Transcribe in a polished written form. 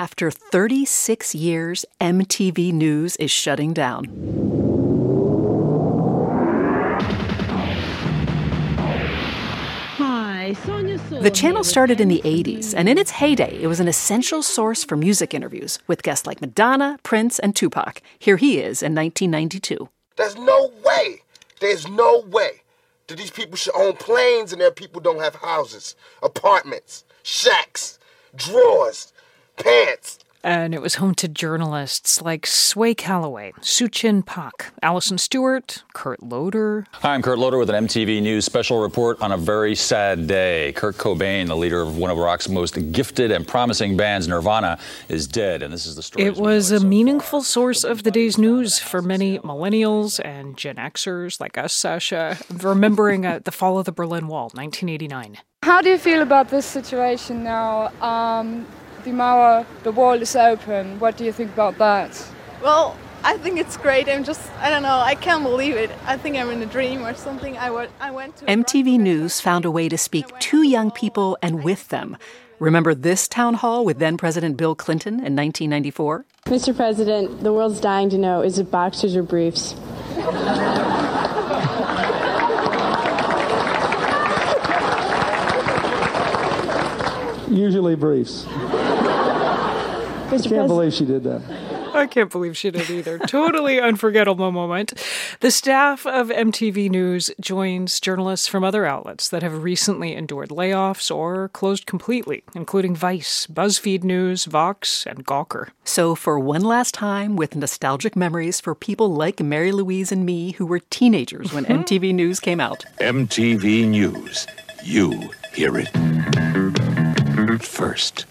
After 36 years, MTV News is shutting down. The channel started in the 80s, and in its heyday, it was an essential source for music interviews with guests like Madonna, Prince, and Tupac. Here he is in 1992. There's no way that these people should own planes and their people don't have houses, apartments, shacks, drawers, pants. And it was home to journalists like Sway Calloway, Suchin Pak, Allison Stewart, Kurt Loder. Hi, I'm Kurt Loder with an MTV News special report on a very sad day. Kurt Cobain, the leader of one of rock's most gifted and promising bands, Nirvana, is dead, and this is the story. It was a meaningful source of the day's news for many millennials and Gen Xers like us, Sasha, remembering the fall of the Berlin Wall, 1989. How do you feel about this situation now? The wall is open. What do you think about that? Well, I think it's great. I don't know, I can't believe it. I think I'm in a dream or something. I went to MTV News found a way to speak to young people and with them. Remember this town hall with then-President Bill Clinton in 1994? Mr. President, the world's dying to know, is it boxers or briefs? Usually briefs. I can't believe she did that. I can't believe she did either. Totally unforgettable moment. The staff of MTV News joins journalists from other outlets that have recently endured layoffs or closed completely, including Vice, BuzzFeed News, Vox, and Gawker. So for one last time, with nostalgic memories for people like Mary Louise and me who were teenagers when MTV News came out. MTV News. You hear it first.